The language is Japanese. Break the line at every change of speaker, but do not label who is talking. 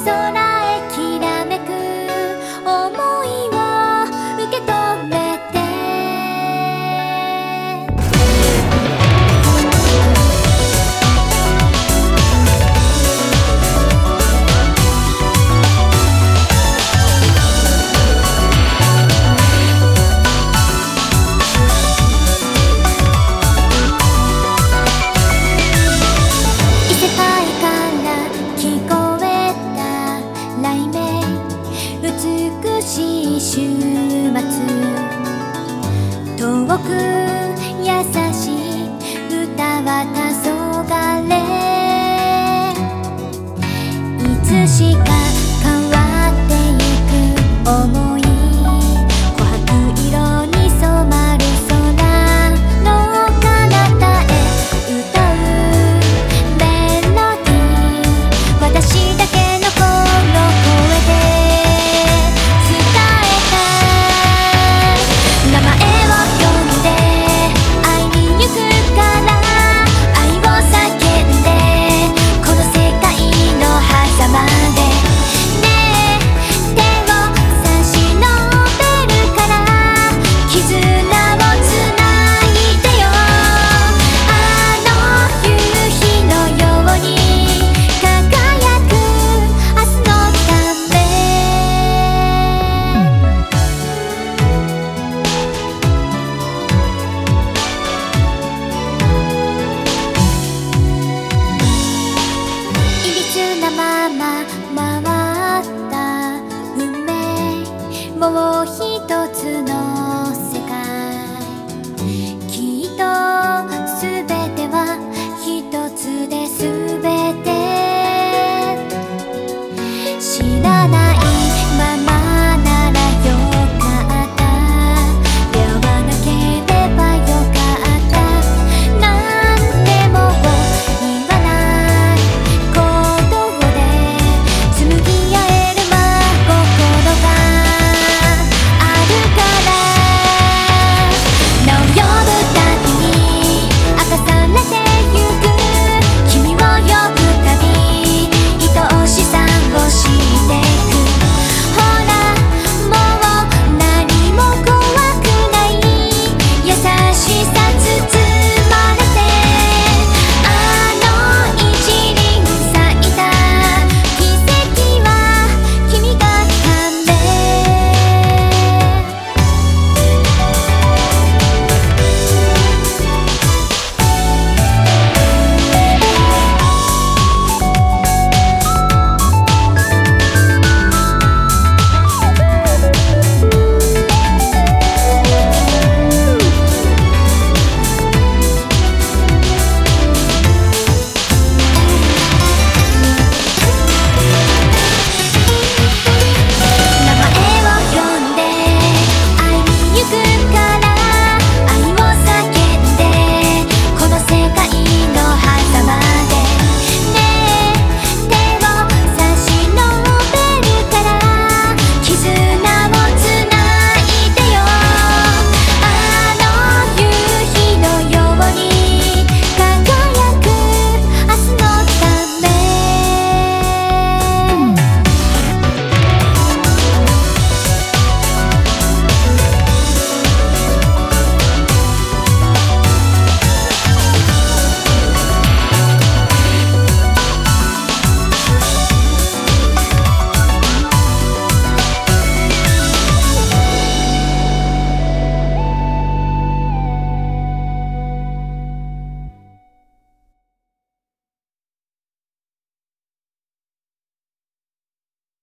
空へきらめく想いを受け止めて異世界から聞こえた雷鳴美しい週末遠く優しい歌は黄昏いつしか変わってゆく想い琥珀色に染まる空の彼方へ歌うメロディー私だけのこの声で伝えた名前を呼んで会いに行くから愛を叫んでこの世界の狭間でねえ手を差し伸べるから絆をつないでよあの夕日のように輝く明日のためいびつなまま回った運命もう一つの